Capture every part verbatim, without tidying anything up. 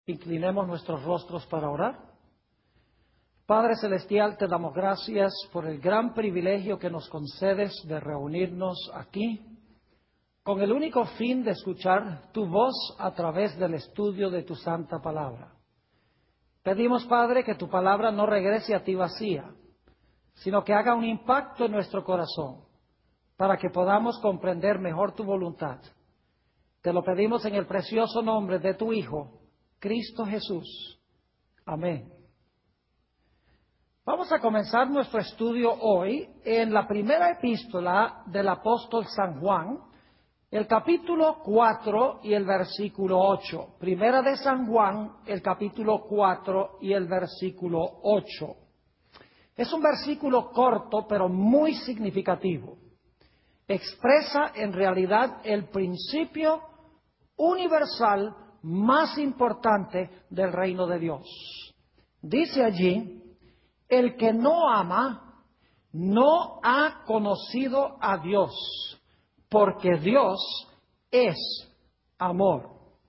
Inclinemos nuestros rostros para orar. Padre Celestial, te damos gracias por el gran privilegio que nos concedes de reunirnos aquí con el único fin de escuchar tu voz a través del estudio de tu santa palabra. Pedimos, Padre, que tu palabra no regrese a ti vacía, sino que haga un impacto en nuestro corazón para que podamos comprender mejor tu voluntad. Te lo pedimos en el precioso nombre de tu Hijo, Cristo Jesús. Amén. Vamos a comenzar nuestro estudio hoy en la primera epístola del apóstol San Juan, el capítulo cuatro y el versículo ocho. Primera de San Juan, el capítulo cuatro y el versículo ocho. Es un versículo corto, pero muy significativo. Expresa en realidad el principio universal más importante del reino de Dios. Dice allí: el que no ama no ha conocido a Dios, porque Dios es amor.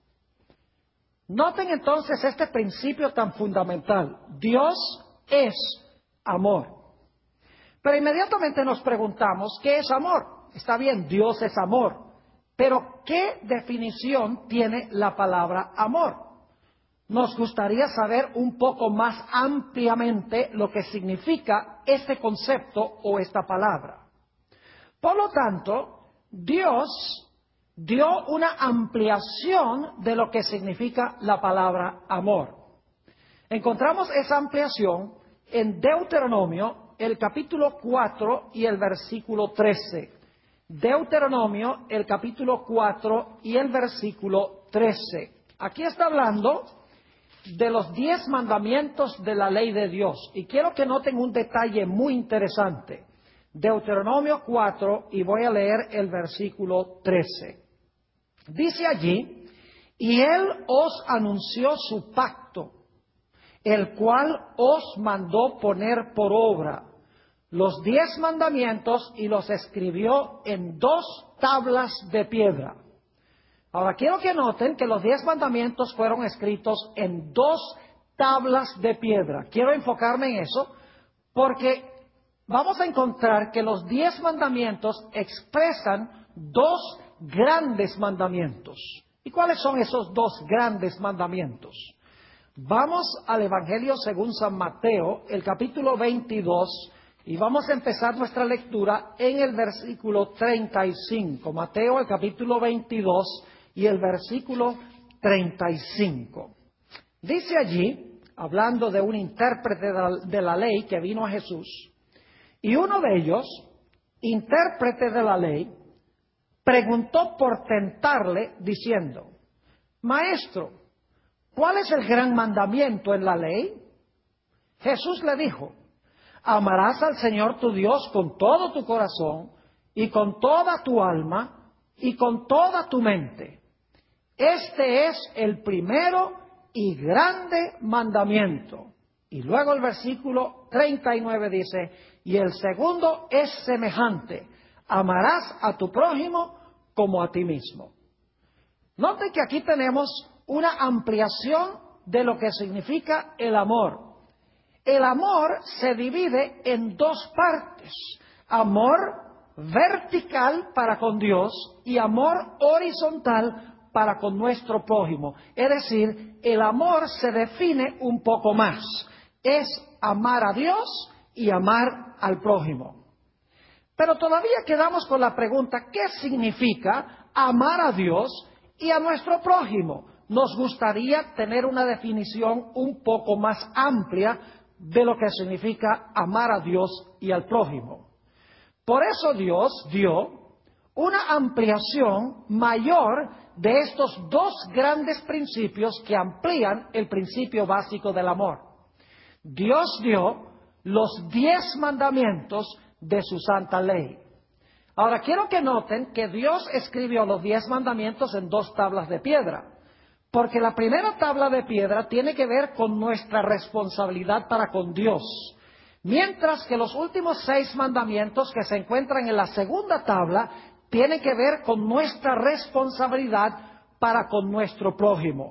Noten entonces este principio tan fundamental: Dios es amor. Pero inmediatamente nos preguntamos, ¿qué es amor? Está bien, Dios es amor. Pero, ¿qué definición tiene la palabra amor? Nos gustaría saber un poco más ampliamente lo que significa este concepto o esta palabra. Por lo tanto, Dios dio una ampliación de lo que significa la palabra amor. Encontramos esa ampliación en Deuteronomio, el capítulo cuatro y el versículo trece. Deuteronomio, el capítulo cuatro y el versículo trece. Aquí está hablando de los diez mandamientos de la ley de Dios. Y quiero que noten un detalle muy interesante. Deuteronomio cuatro, y voy a leer el versículo trece. Dice allí: y Él os anunció su pacto, el cual os mandó poner por obra los diez mandamientos, y los escribió en dos tablas de piedra. Ahora quiero que noten que los diez mandamientos fueron escritos en dos tablas de piedra. Quiero enfocarme en eso porque vamos a encontrar que los diez mandamientos expresan dos grandes mandamientos. ¿Y cuáles son esos dos grandes mandamientos? Vamos al Evangelio según San Mateo, el capítulo veintidós, y vamos a empezar nuestra lectura en el versículo treinta y cinco. Mateo, el capítulo veintidós y el versículo treinta y cinco. Dice allí, hablando de un intérprete de la, de la ley que vino a Jesús, y uno de ellos, intérprete de la ley, preguntó por tentarle, diciendo: Maestro, ¿cuál es el gran mandamiento en la ley? Jesús le dijo: amarás al Señor tu Dios con todo tu corazón y con toda tu alma y con toda tu mente. Este es el primero y grande mandamiento. Y luego el versículo treinta y nueve dice: y el segundo es semejante: amarás a tu prójimo como a ti mismo. Noten que aquí tenemos una ampliación de lo que significa el amor. El amor se divide en dos partes: amor vertical para con Dios y amor horizontal para con nuestro prójimo. Es decir, el amor se define un poco más. Es amar a Dios y amar al prójimo. Pero todavía quedamos con la pregunta: ¿qué significa amar a Dios y a nuestro prójimo? Nos gustaría tener una definición un poco más amplia de lo que significa amar a Dios y al prójimo. Por eso Dios dio una ampliación mayor de estos dos grandes principios que amplían el principio básico del amor. Dios dio los diez mandamientos de su santa ley. Ahora quiero que noten que Dios escribió los diez mandamientos en dos tablas de piedra. Porque la primera tabla de piedra tiene que ver con nuestra responsabilidad para con Dios. Mientras que los últimos seis mandamientos que se encuentran en la segunda tabla tienen que ver con nuestra responsabilidad para con nuestro prójimo.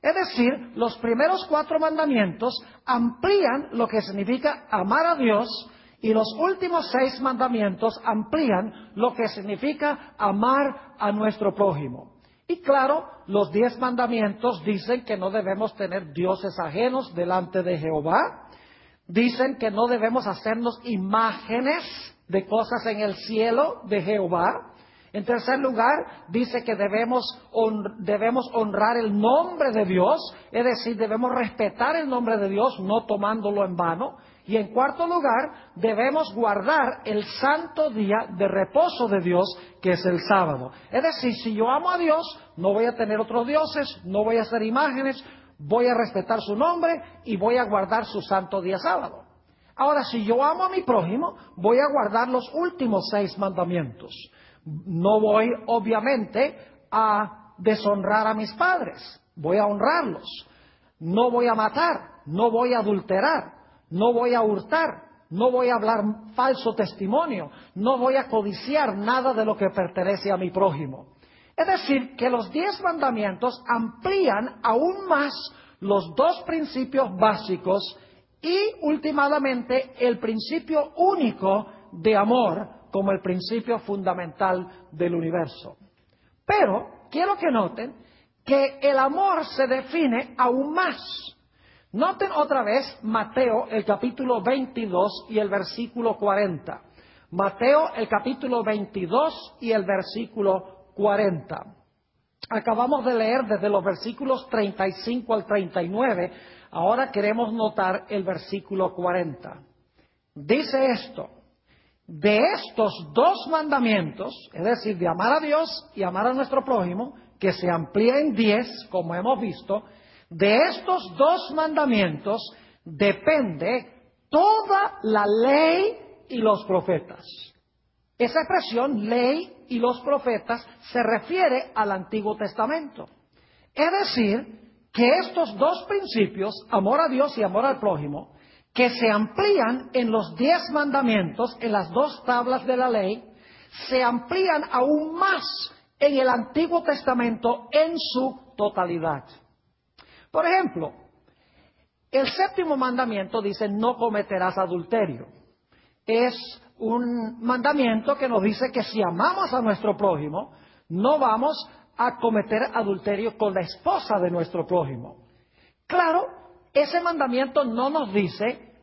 Es decir, los primeros cuatro mandamientos amplían lo que significa amar a Dios y los últimos seis mandamientos amplían lo que significa amar a nuestro prójimo. Y claro, los diez mandamientos dicen que no debemos tener dioses ajenos delante de Jehová. Dicen que no debemos hacernos imágenes de cosas en el cielo de Jehová. En tercer lugar, dice que debemos, hon- debemos honrar el nombre de Dios, es decir, debemos respetar el nombre de Dios, no tomándolo en vano. Y en cuarto lugar, debemos guardar el santo día de reposo de Dios, que es el sábado. Es decir, si yo amo a Dios, no voy a tener otros dioses, no voy a hacer imágenes, voy a respetar su nombre y voy a guardar su santo día sábado. Ahora, si yo amo a mi prójimo, voy a guardar los últimos seis mandamientos. No voy, obviamente, a deshonrar a mis padres. Voy a honrarlos. No voy a matar. No voy a adulterar. No voy a hurtar. No voy a hablar falso testimonio. No voy a codiciar nada de lo que pertenece a mi prójimo. Es decir, que los diez mandamientos amplían aún más los dos principios básicos y, últimamente, el principio único de amor como el principio fundamental del universo. Pero quiero que noten que el amor se define aún más. Noten otra vez Mateo, el capítulo veintidós y el versículo cuarenta. Mateo, el capítulo veintidós y el versículo cuarenta. Acabamos de leer desde los versículos treinta y cinco al treinta y nueve. Ahora queremos notar el versículo cuarenta. Dice esto: de estos dos mandamientos, es decir, de amar a Dios y amar a nuestro prójimo, que se amplía en diez, como hemos visto, de estos dos mandamientos depende toda la ley y los profetas. Esa expresión, ley y los profetas, se refiere al Antiguo Testamento. Es decir, que estos dos principios, amor a Dios y amor al prójimo, que se amplían en los diez mandamientos, en las dos tablas de la ley, se amplían aún más en el Antiguo Testamento en su totalidad. Por ejemplo, el séptimo mandamiento dice: no cometerás adulterio. Es un mandamiento que nos dice que si amamos a nuestro prójimo, no vamos a cometer adulterio con la esposa de nuestro prójimo. Claro, ese mandamiento no nos dice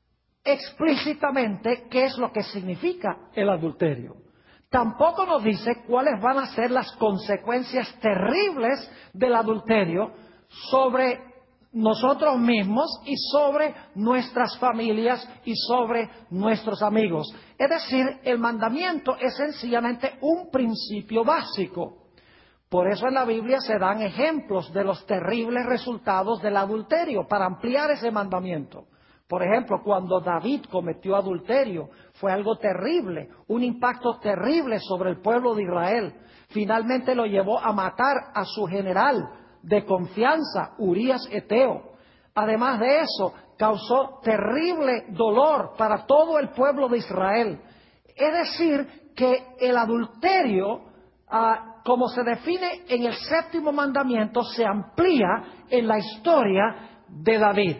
explícitamente qué es lo que significa el adulterio. Tampoco nos dice cuáles van a ser las consecuencias terribles del adulterio sobre nosotros mismos y sobre nuestras familias y sobre nuestros amigos. Es decir, el mandamiento es sencillamente un principio básico. Por eso en la Biblia se dan ejemplos de los terribles resultados del adulterio para ampliar ese mandamiento. Por ejemplo, cuando David cometió adulterio, fue algo terrible, un impacto terrible sobre el pueblo de Israel. Finalmente lo llevó a matar a su general de confianza, Urías Eteo. Además de eso, causó terrible dolor para todo el pueblo de Israel. Es decir, que el adulterio, ah, como se define en el séptimo mandamiento, se amplía en la historia de David.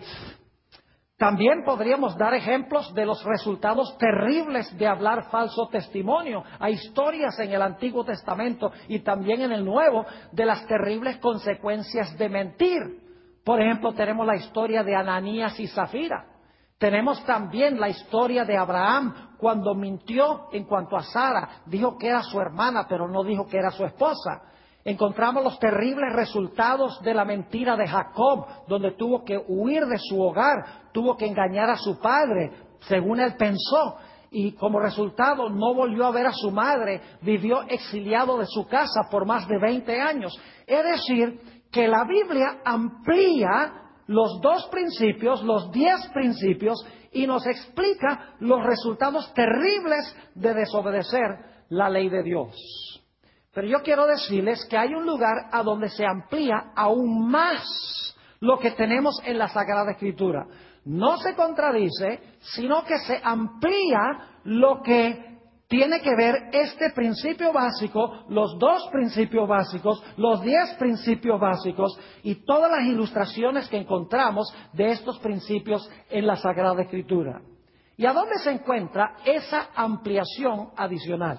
También podríamos dar ejemplos de los resultados terribles de hablar falso testimonio. Hay historias en el Antiguo Testamento y también en el Nuevo de las terribles consecuencias de mentir. Por ejemplo, tenemos la historia de Ananías y Zafira. Tenemos también la historia de Abraham cuando mintió en cuanto a Sara. Dijo que era su hermana, pero no dijo que era su esposa. Encontramos los terribles resultados de la mentira de Jacob, donde tuvo que huir de su hogar, tuvo que engañar a su padre, según él pensó, y como resultado no volvió a ver a su madre, vivió exiliado de su casa por más de veinte años. Es decir, que la Biblia amplía los dos principios, los diez principios, y nos explica los resultados terribles de desobedecer la ley de Dios. Pero yo quiero decirles que hay un lugar a donde se amplía aún más lo que tenemos en la Sagrada Escritura. No se contradice, sino que se amplía lo que tiene que ver este principio básico, los dos principios básicos, los diez principios básicos y todas las ilustraciones que encontramos de estos principios en la Sagrada Escritura. ¿Y a dónde se encuentra esa ampliación adicional?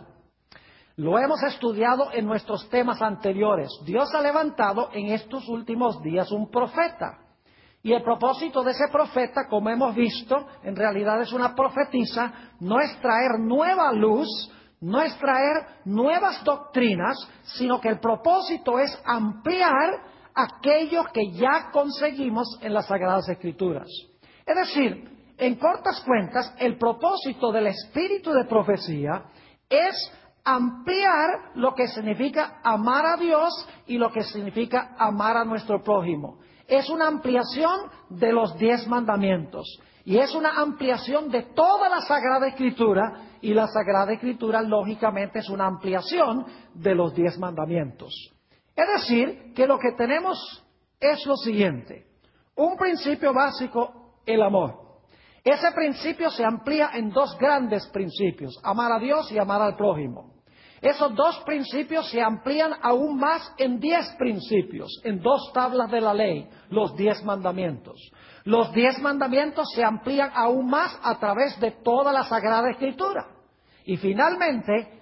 Lo hemos estudiado en nuestros temas anteriores. Dios ha levantado en estos últimos días un profeta. Y el propósito de ese profeta, como hemos visto, en realidad es una profetisa, no es traer nueva luz, no es traer nuevas doctrinas, sino que el propósito es ampliar aquello que ya conseguimos en las Sagradas Escrituras. Es decir, en cortas cuentas, el propósito del espíritu de profecía es ampliar lo que significa amar a Dios y lo que significa amar a nuestro prójimo. Es una ampliación de los diez mandamientos y es una ampliación de toda la Sagrada Escritura, y la Sagrada Escritura lógicamente es una ampliación de los diez mandamientos. Es decir, que lo que tenemos es lo siguiente: un principio básico, el amor. Ese principio se amplía en dos grandes principios: amar a Dios y amar al prójimo. Esos dos principios se amplían aún más en diez principios, en dos tablas de la ley, los diez mandamientos. Los diez mandamientos se amplían aún más a través de toda la Sagrada Escritura. Y finalmente,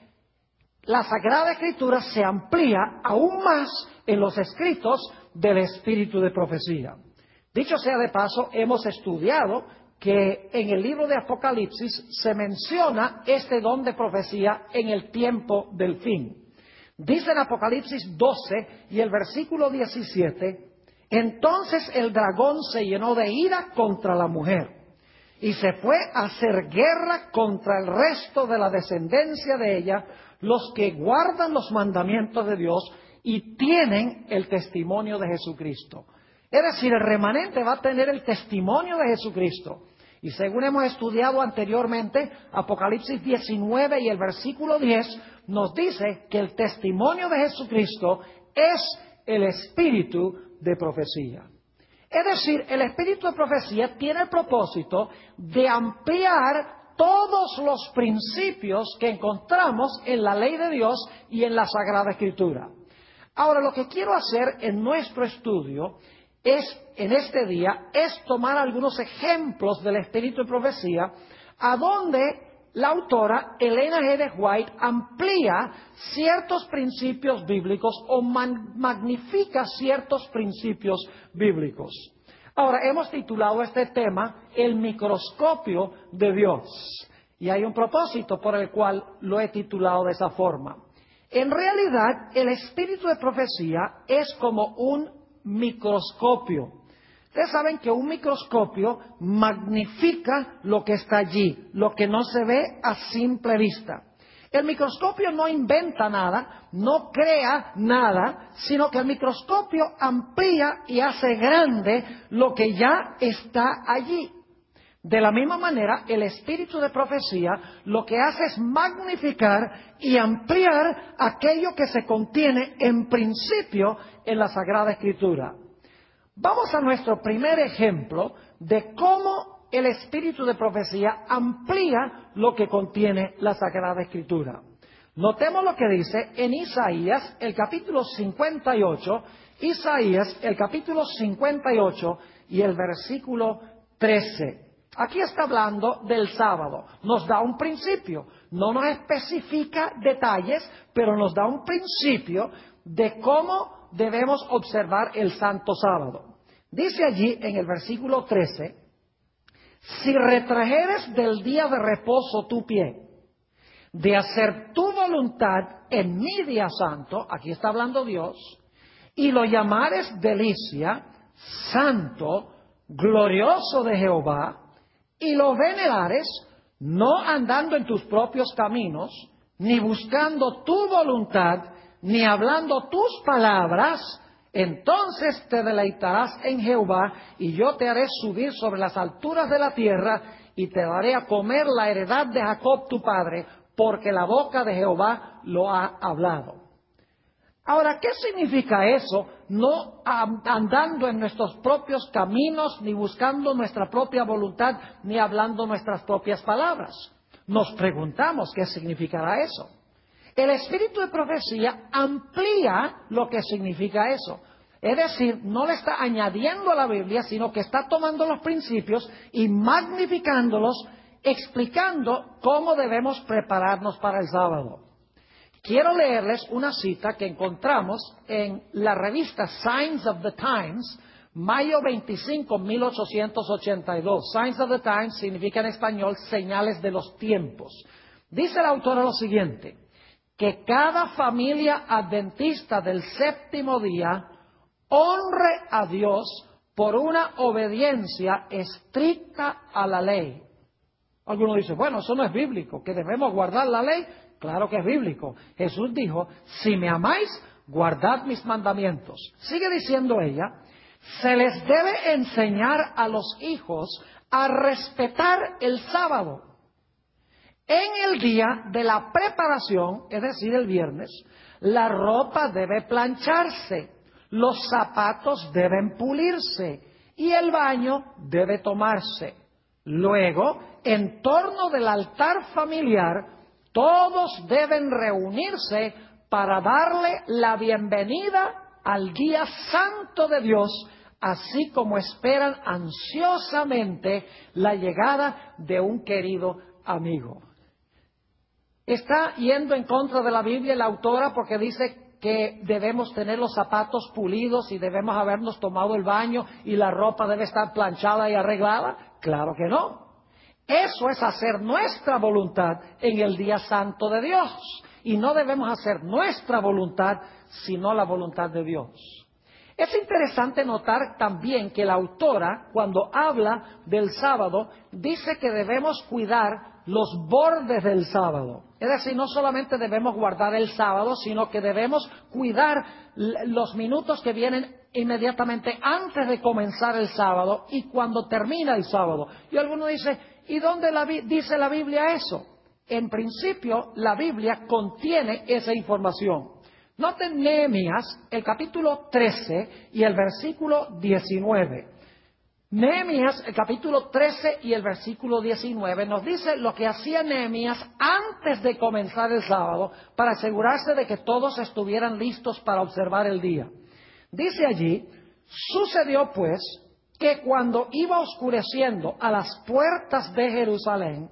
la Sagrada Escritura se amplía aún más en los escritos del espíritu de profecía. Dicho sea de paso, hemos estudiado que en el libro de Apocalipsis se menciona este don de profecía en el tiempo del fin. Dice en Apocalipsis doce y el versículo diecisiete: entonces el dragón se llenó de ira contra la mujer y se fue a hacer guerra contra el resto de la descendencia de ella, los que guardan los mandamientos de Dios y tienen el testimonio de Jesucristo. Es decir, el remanente va a tener el testimonio de Jesucristo. Y según hemos estudiado anteriormente, Apocalipsis diecinueve y el versículo diez nos dice que el testimonio de Jesucristo es el espíritu de profecía. Es decir, el espíritu de profecía tiene el propósito de ampliar todos los principios que encontramos en la ley de Dios y en la Sagrada Escritura. Ahora, lo que quiero hacer en nuestro estudio es, en este día, es tomar algunos ejemplos del espíritu de profecía, a donde la autora Elena G. de White amplía ciertos principios bíblicos o man, magnifica ciertos principios bíblicos. Ahora, hemos titulado este tema El microscopio de Dios. Y hay un propósito por el cual lo he titulado de esa forma. En realidad, el espíritu de profecía es como un microscopio. Ustedes saben que un microscopio magnifica lo que está allí, lo que no se ve a simple vista. El microscopio no inventa nada, no crea nada, sino que el microscopio amplía y hace grande lo que ya está allí. De la misma manera, el espíritu de profecía lo que hace es magnificar y ampliar aquello que se contiene en principio en la Sagrada Escritura. Vamos a nuestro primer ejemplo de cómo el espíritu de profecía amplía lo que contiene la Sagrada Escritura. Notemos lo que dice en Isaías, el capítulo cincuenta y ocho, Isaías, el capítulo cincuenta y ocho y el versículo trece. Aquí está hablando del sábado. Nos da un principio. No nos especifica detalles, pero nos da un principio de cómo debemos observar el santo sábado. Dice allí en el versículo trece: si retrajeres del día de reposo tu pie, de hacer tu voluntad en mi día santo, aquí está hablando Dios, y lo llamares delicia, santo, glorioso de Jehová, y lo venerares, no andando en tus propios caminos, ni buscando tu voluntad, ni hablando tus palabras, entonces te deleitarás en Jehová, y yo te haré subir sobre las alturas de la tierra, y te daré a comer la heredad de Jacob tu padre, porque la boca de Jehová lo ha hablado. Ahora, ¿qué significa eso? No andando en nuestros propios caminos, ni buscando nuestra propia voluntad, ni hablando nuestras propias palabras. Nos preguntamos qué significará eso. El espíritu de profecía amplía lo que significa eso. Es decir, no le está añadiendo a la Biblia, sino que está tomando los principios y magnificándolos, explicando cómo debemos prepararnos para el sábado. Quiero leerles una cita que encontramos en la revista Signs of the Times, mayo veinticinco, mil ochocientos ochenta y dos. Signs of the Times significa en español señales de los tiempos. Dice la autora lo siguiente, que cada familia adventista del séptimo día honre a Dios por una obediencia estricta a la ley. Algunos dicen, bueno, eso no es bíblico, que debemos guardar la ley. Claro que es bíblico. Jesús dijo, si me amáis, guardad mis mandamientos. Sigue diciendo ella, se les debe enseñar a los hijos a respetar el sábado. En el día de la preparación, es decir, el viernes, la ropa debe plancharse, los zapatos deben pulirse y el baño debe tomarse. Luego, en torno del altar familiar, todos deben reunirse para darle la bienvenida al día santo de Dios, así como esperan ansiosamente la llegada de un querido amigo. Está yendo en contra de la Biblia la autora porque dice que debemos tener los zapatos pulidos y debemos habernos tomado el baño y la ropa debe estar planchada y arreglada. Claro que no. Eso es hacer nuestra voluntad en el día santo de Dios. Y no debemos hacer nuestra voluntad, sino la voluntad de Dios. Es interesante notar también que la autora, cuando habla del sábado, dice que debemos cuidar los bordes del sábado. Es decir, no solamente debemos guardar el sábado, sino que debemos cuidar los minutos que vienen inmediatamente antes de comenzar el sábado y cuando termina el sábado. Y alguno dice, ¿y dónde la, dice la Biblia eso? En principio, la Biblia contiene esa información. Noten Nehemías, el capítulo trece y el versículo diecinueve. Nehemías, el capítulo trece y el versículo diecinueve, nos dice lo que hacía Nehemías antes de comenzar el sábado para asegurarse de que todos estuvieran listos para observar el día. Dice allí, sucedió pues que cuando iba oscureciendo a las puertas de Jerusalén,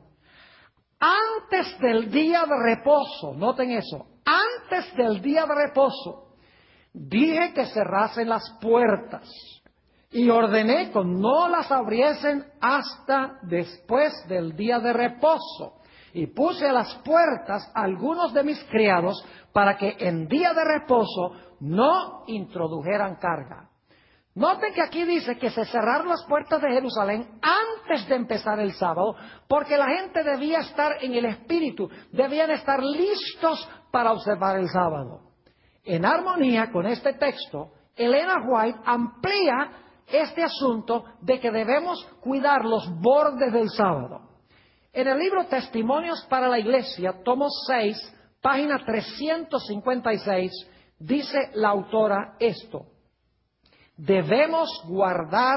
antes del día de reposo, noten eso, antes del día de reposo, dije que cerrasen las puertas y ordené que no las abriesen hasta después del día de reposo. Y puse a las puertas a algunos de mis criados para que en día de reposo no introdujeran carga. Noten que aquí dice que se cerraron las puertas de Jerusalén antes de empezar el sábado, porque la gente debía estar en el espíritu, debían estar listos para observar el sábado. En armonía con este texto, Elena White amplía este asunto de que debemos cuidar los bordes del sábado. En el libro Testimonios para la Iglesia, tomo seis, página trescientos cincuenta y seis, dice la autora esto. Debemos guardar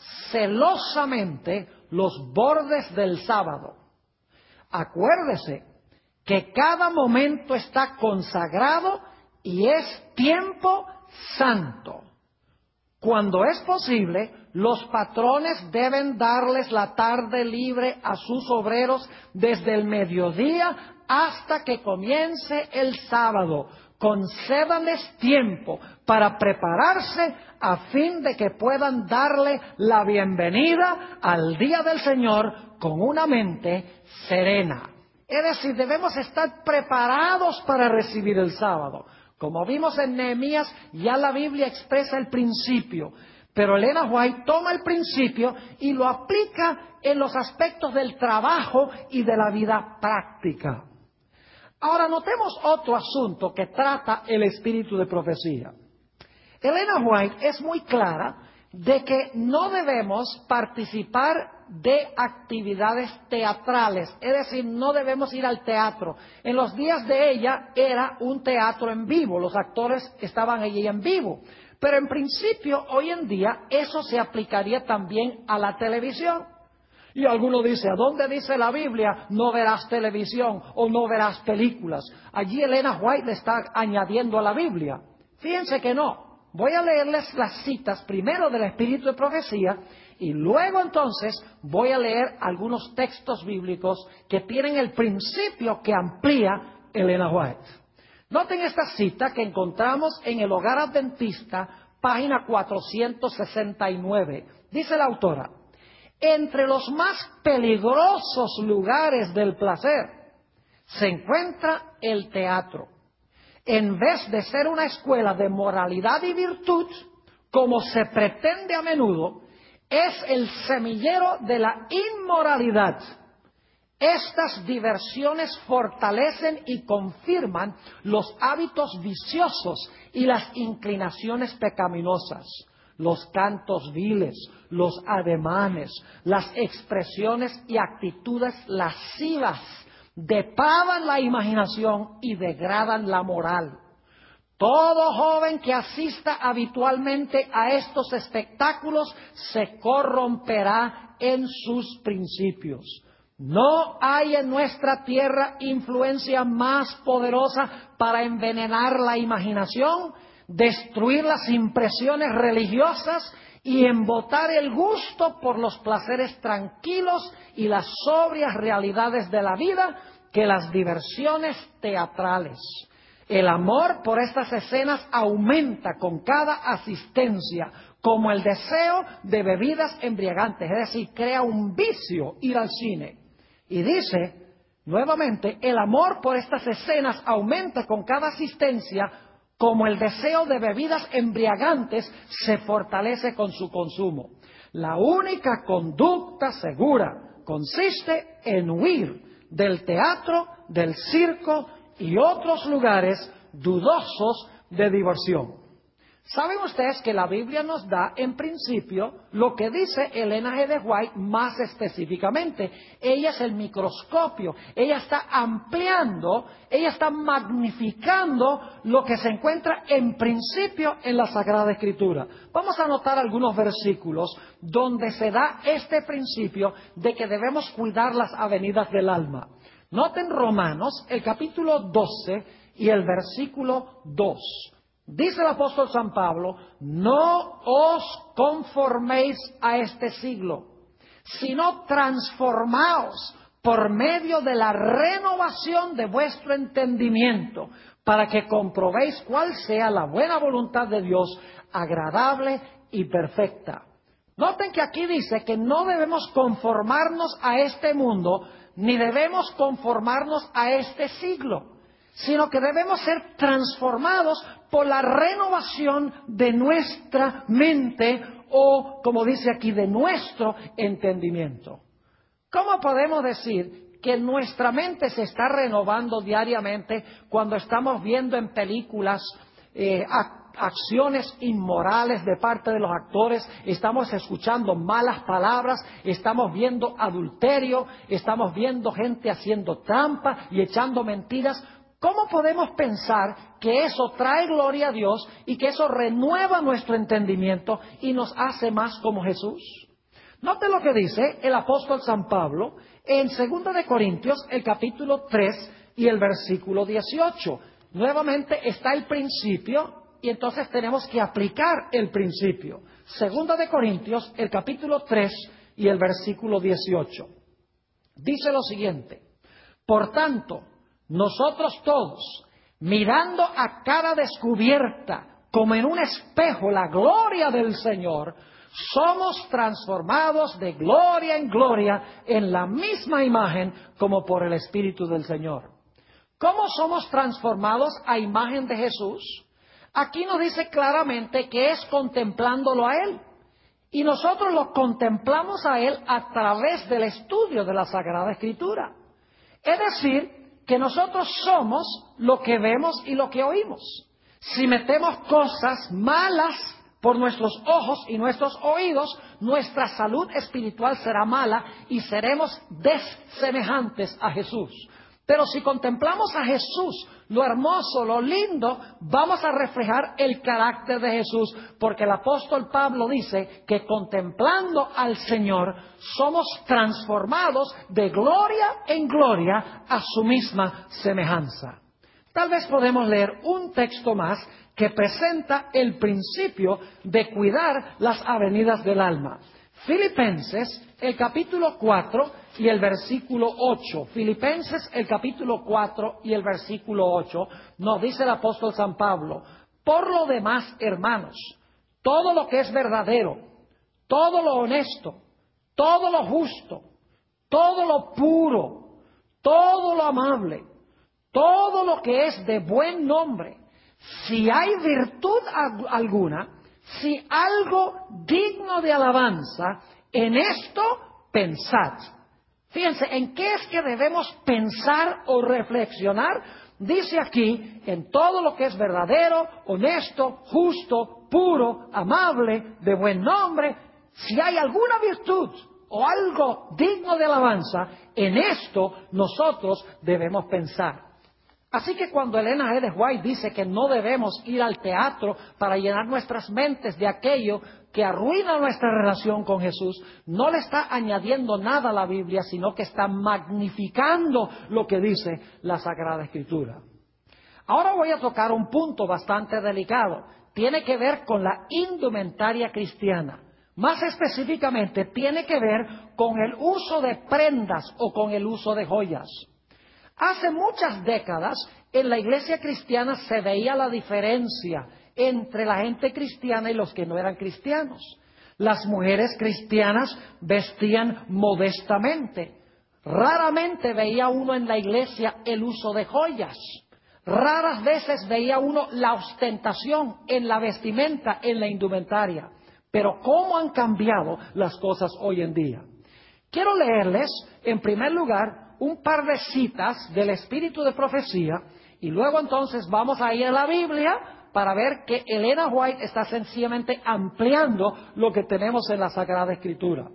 celosamente los bordes del sábado. Acuérdese que cada momento está consagrado y es tiempo santo. Cuando es posible, los patrones deben darles la tarde libre a sus obreros desde el mediodía hasta que comience el sábado. Concédanles tiempo para prepararse a fin de que puedan darle la bienvenida al día del Señor con una mente serena. Es decir, debemos estar preparados para recibir el sábado. Como vimos en Nehemías, ya la Biblia expresa el principio, pero Elena White toma el principio y lo aplica en los aspectos del trabajo y de la vida práctica. Ahora notemos otro asunto que trata el espíritu de profecía. Elena White es muy clara de que no debemos participar de actividades teatrales, es decir, no debemos ir al teatro. En los días de ella era un teatro en vivo, los actores estaban allí en vivo, pero en principio hoy en día eso se aplicaría también a la televisión. Y alguno dice, ¿a dónde dice la Biblia? No verás televisión o no verás películas. Allí Elena White le está añadiendo a la Biblia. Fíjense que no. Voy a leerles las citas primero del Espíritu de Profecía y luego entonces voy a leer algunos textos bíblicos que tienen el principio que amplía Elena White. Noten esta cita que encontramos en el Hogar Adventista, página cuatrocientos sesenta y nueve. Dice la autora, entre los más peligrosos lugares del placer se encuentra el teatro. En vez de ser una escuela de moralidad y virtud, como se pretende a menudo, es el semillero de la inmoralidad. Estas diversiones fortalecen y confirman los hábitos viciosos y las inclinaciones pecaminosas. Los cantos viles, los ademanes, las expresiones y actitudes lascivas depravan la imaginación y degradan la moral. Todo joven que asista habitualmente a estos espectáculos se corromperá en sus principios. No hay en nuestra tierra influencia más poderosa para envenenar la imaginación, destruir las impresiones religiosas y embotar el gusto por los placeres tranquilos y las sobrias realidades de la vida que las diversiones teatrales. El amor por estas escenas aumenta con cada asistencia, como el deseo de bebidas embriagantes, es decir, crea un vicio ir al cine. Y dice, nuevamente, el amor por estas escenas aumenta con cada asistencia, como el deseo de bebidas embriagantes se fortalece con su consumo. La única conducta segura consiste en huir del teatro, del circo y otros lugares dudosos de diversión. ¿Saben ustedes que la Biblia nos da en principio lo que dice Elena G. de White más específicamente? Ella es el microscopio, ella está ampliando, ella está magnificando lo que se encuentra en principio en la Sagrada Escritura. Vamos a anotar algunos versículos donde se da este principio de que debemos cuidar las avenidas del alma. Noten Romanos, el capítulo doce y el versículo dos. Dice el apóstol San Pablo, no os conforméis a este siglo, sino transformaos por medio de la renovación de vuestro entendimiento, para que comprobéis cuál sea la buena voluntad de Dios, agradable y perfecta. Noten que aquí dice que no debemos conformarnos a este mundo, ni debemos conformarnos a este siglo, sino que debemos ser transformados por la renovación de nuestra mente o, como dice aquí, de nuestro entendimiento. ¿Cómo podemos decir que nuestra mente se está renovando diariamente cuando estamos viendo en películas eh, acciones inmorales de parte de los actores, estamos escuchando malas palabras, estamos viendo adulterio, estamos viendo gente haciendo trampa y echando mentiras? ¿Cómo podemos pensar que eso trae gloria a Dios y que eso renueva nuestro entendimiento y nos hace más como Jesús? Note lo que dice el apóstol San Pablo en segunda de Corintios, el capítulo tres y el versículo dieciocho. Nuevamente está el principio y entonces tenemos que aplicar el principio. segunda de Corintios, el capítulo tres y el versículo dieciocho. Dice lo siguiente, por tanto, nosotros todos, mirando a cara descubierta, como en un espejo, la gloria del Señor, somos transformados de gloria en gloria en la misma imagen como por el Espíritu del Señor. ¿Cómo somos transformados a imagen de Jesús? Aquí nos dice claramente que es contemplándolo a Él. Y nosotros lo contemplamos a Él a través del estudio de la Sagrada Escritura. Es decir, que nosotros somos lo que vemos y lo que oímos. Si metemos cosas malas por nuestros ojos y nuestros oídos, nuestra salud espiritual será mala y seremos desemejantes a Jesús. Pero si contemplamos a Jesús, lo hermoso, lo lindo, vamos a reflejar el carácter de Jesús, porque el apóstol Pablo dice que contemplando al Señor somos transformados de gloria en gloria a su misma semejanza. Tal vez podemos leer un texto más que presenta el principio de cuidar las avenidas del alma. Filipenses, el capítulo cuatro y el versículo ocho. Filipenses, el capítulo cuatro y el versículo ocho, nos dice el apóstol San Pablo: por lo demás, hermanos, todo lo que es verdadero, todo lo honesto, todo lo justo, todo lo puro, todo lo amable, todo lo que es de buen nombre, si hay virtud alguna, si algo digno de alabanza, en esto pensad. Fíjense, ¿en qué es que debemos pensar o reflexionar? Dice aquí, en todo lo que es verdadero, honesto, justo, puro, amable, de buen nombre, si hay alguna virtud o algo digno de alabanza, en esto nosotros debemos pensar. Así que cuando Elena G. de White dice que no debemos ir al teatro para llenar nuestras mentes de aquello que arruina nuestra relación con Jesús, no le está añadiendo nada a la Biblia, sino que está magnificando lo que dice la Sagrada Escritura. Ahora voy a tocar un punto bastante delicado. Tiene que ver con la indumentaria cristiana. Más específicamente, tiene que ver con el uso de prendas o con el uso de joyas. Hace muchas décadas en la iglesia cristiana se veía la diferencia entre la gente cristiana y los que no eran cristianos. Las mujeres cristianas vestían modestamente. Raramente veía uno en la iglesia el uso de joyas. Raras veces veía uno la ostentación en la vestimenta, en la indumentaria. Pero ¿cómo han cambiado las cosas hoy en día? Quiero leerles, en primer lugar, un par de citas del espíritu de profecía y luego entonces vamos a ir a la Biblia para ver que Elena White está sencillamente ampliando lo que tenemos en la Sagrada Escritura.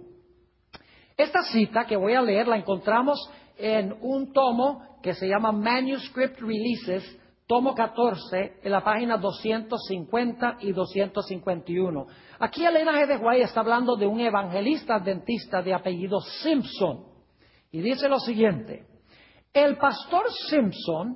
Esta cita que voy a leer la encontramos en un tomo que se llama Manuscript Releases, tomo catorce, en la página doscientos cincuenta y doscientos cincuenta y uno. Aquí Elena G. de White está hablando de un evangelista adventista de apellido Simpson. Y dice lo siguiente: el pastor Simpson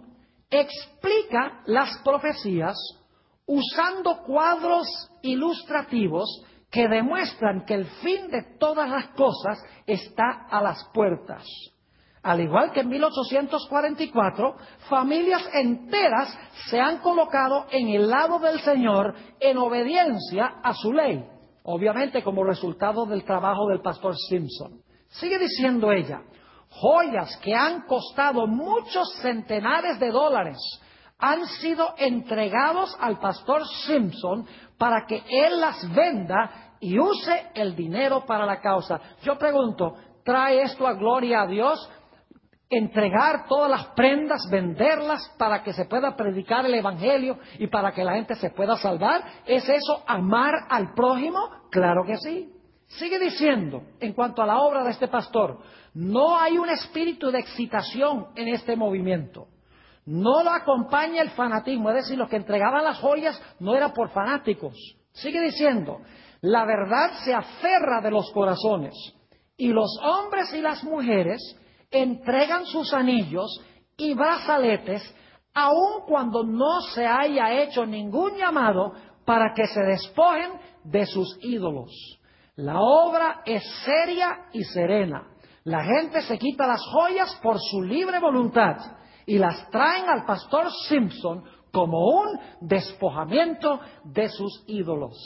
explica las profecías usando cuadros ilustrativos que demuestran que el fin de todas las cosas está a las puertas. Al igual que en mil ochocientos cuarenta y cuatro, familias enteras se han colocado en el lado del Señor en obediencia a su ley, obviamente como resultado del trabajo del pastor Simpson. Sigue diciendo ella: joyas que han costado muchos centenares de dólares han sido entregados al pastor Simpson para que él las venda y use el dinero para la causa. Yo pregunto, ¿trae esto a gloria a Dios? Entregar todas las prendas, venderlas para que se pueda predicar el evangelio y para que la gente se pueda salvar. ¿Es eso amar al prójimo? Claro que sí. Sigue diciendo, en cuanto a la obra de este pastor, no hay un espíritu de excitación en este movimiento. No lo acompaña el fanatismo, es decir, los que entregaban las joyas no eran por fanáticos. Sigue diciendo, la verdad se aferra de los corazones y los hombres y las mujeres entregan sus anillos y brazaletes aun cuando no se haya hecho ningún llamado para que se despojen de sus ídolos. La obra es seria y serena. La gente se quita las joyas por su libre voluntad y las traen al pastor Simpson como un despojamiento de sus ídolos.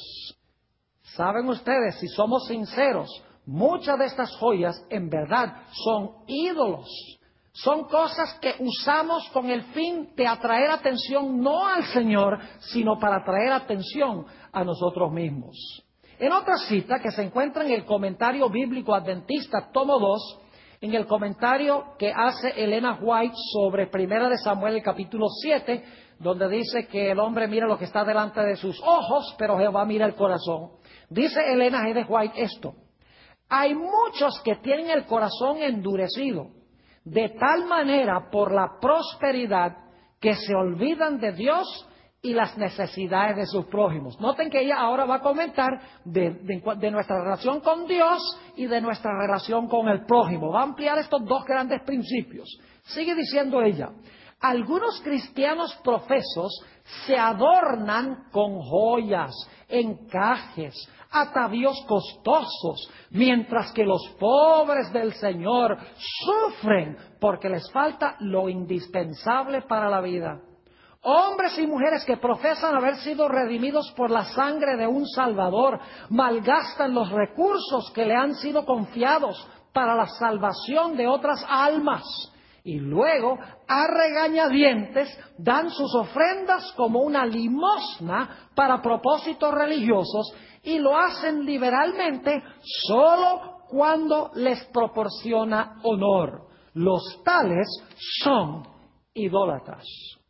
¿Saben ustedes, si somos sinceros, muchas de estas joyas en verdad son ídolos? Son cosas que usamos con el fin de atraer atención no al Señor, sino para atraer atención a nosotros mismos. En otra cita que se encuentra en el comentario bíblico adventista, tomo dos, en el comentario que hace Elena White sobre Primera de Samuel, el capítulo siete, donde dice que el hombre mira lo que está delante de sus ojos, pero Jehová mira el corazón. Dice Elena G. de White esto: hay muchos que tienen el corazón endurecido, de tal manera por la prosperidad que se olvidan de Dios y las necesidades de sus prójimos. Noten que ella ahora va a comentar de, de, de nuestra relación con Dios y de nuestra relación con el prójimo. Va a ampliar estos dos grandes principios. Sigue diciendo ella, algunos cristianos profesos se adornan con joyas, encajes, atavíos costosos, mientras que los pobres del Señor sufren porque les falta lo indispensable para la vida. Hombres y mujeres que profesan haber sido redimidos por la sangre de un Salvador malgastan los recursos que le han sido confiados para la salvación de otras almas. Y luego, a regañadientes, dan sus ofrendas como una limosna para propósitos religiosos y lo hacen liberalmente solo cuando les proporciona honor. Los tales son idólatras.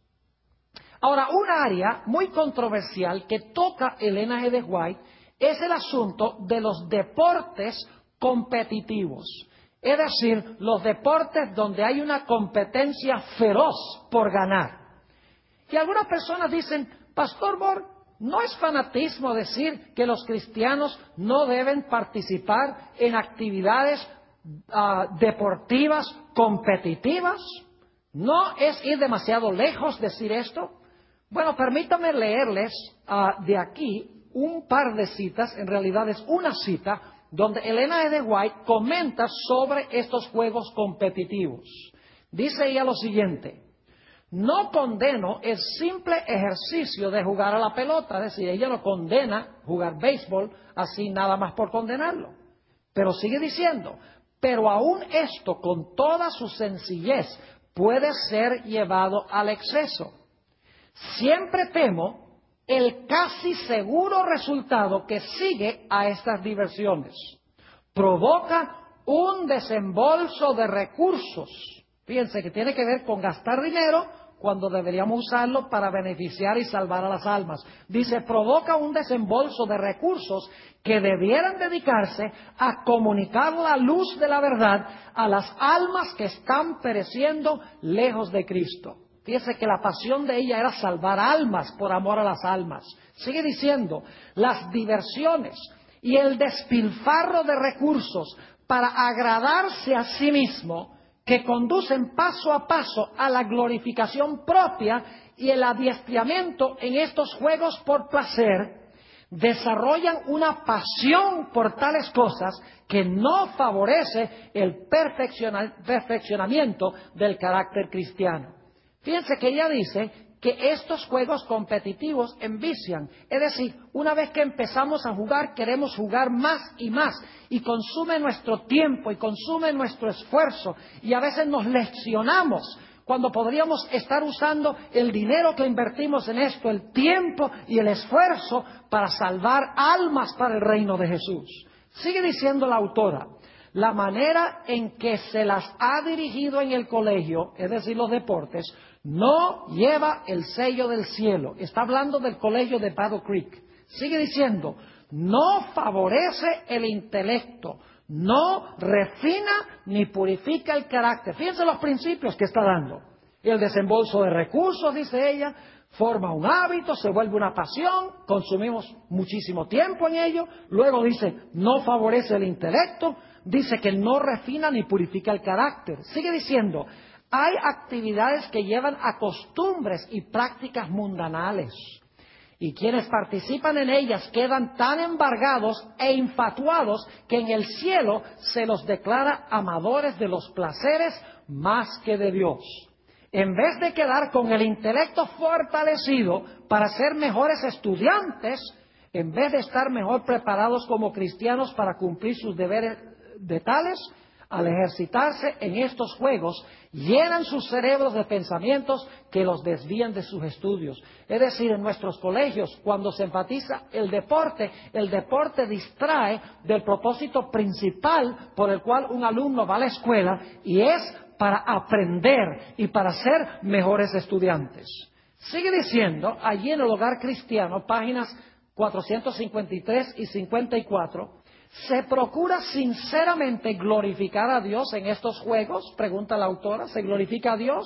Ahora, un área muy controversial que toca Elena G. de White es el asunto de los deportes competitivos. Es decir, los deportes donde hay una competencia feroz por ganar. Y algunas personas dicen, Pastor Borg, ¿no es fanatismo decir que los cristianos no deben participar en actividades uh, deportivas competitivas? ¿No es ir demasiado lejos decir esto? Bueno, permítame leerles uh, de aquí un par de citas, en realidad es una cita, donde Elena G. de White comenta sobre estos juegos competitivos. Dice ella lo siguiente, no condeno el simple ejercicio de jugar a la pelota, es decir, ella no condena jugar béisbol así nada más por condenarlo. Pero sigue diciendo, pero aún esto con toda su sencillez puede ser llevado al exceso. Siempre temo el casi seguro resultado que sigue a estas diversiones. Provoca un desembolso de recursos. Fíjense que tiene que ver con gastar dinero cuando deberíamos usarlo para beneficiar y salvar a las almas. Dice, provoca un desembolso de recursos que debieran dedicarse a comunicar la luz de la verdad a las almas que están pereciendo lejos de Cristo. Fíjese que la pasión de ella era salvar almas por amor a las almas. Sigue diciendo, las diversiones y el despilfarro de recursos para agradarse a sí mismo, que conducen paso a paso a la glorificación propia y el adiestramiento en estos juegos por placer, desarrollan una pasión por tales cosas que no favorece el perfecciona- perfeccionamiento del carácter cristiano. Fíjense que ella dice que estos juegos competitivos envician. Es decir, una vez que empezamos a jugar, queremos jugar más y más. Y consume nuestro tiempo y consume nuestro esfuerzo. Y a veces nos lesionamos cuando podríamos estar usando el dinero que invertimos en esto, el tiempo y el esfuerzo para salvar almas para el reino de Jesús. Sigue diciendo la autora, la manera en que se las ha dirigido en el colegio, es decir, los deportes, no lleva el sello del cielo. Está hablando del colegio de Battle Creek. Sigue diciendo, no favorece el intelecto, no refina ni purifica el carácter. Fíjense los principios que está dando. El desembolso de recursos, dice ella, forma un hábito, se vuelve una pasión, consumimos muchísimo tiempo en ello. Luego dice, no favorece el intelecto, dice que no refina ni purifica el carácter. Sigue diciendo, hay actividades que llevan a costumbres y prácticas mundanales. Y quienes participan en ellas quedan tan embargados e infatuados que en el cielo se los declara amadores de los placeres más que de Dios. En vez de quedar con el intelecto fortalecido para ser mejores estudiantes, en vez de estar mejor preparados como cristianos para cumplir sus deberes de tales, al ejercitarse en estos juegos, llenan sus cerebros de pensamientos que los desvían de sus estudios. Es decir, en nuestros colegios, cuando se enfatiza el deporte, el deporte distrae del propósito principal por el cual un alumno va a la escuela, y es para aprender y para ser mejores estudiantes. Sigue diciendo, allí en el Hogar Cristiano, páginas cuatrocientos cincuenta y tres y cincuenta y cuatro, ¿Se procura sinceramente glorificar a Dios en estos juegos? Pregunta la autora. ¿Se glorifica a Dios?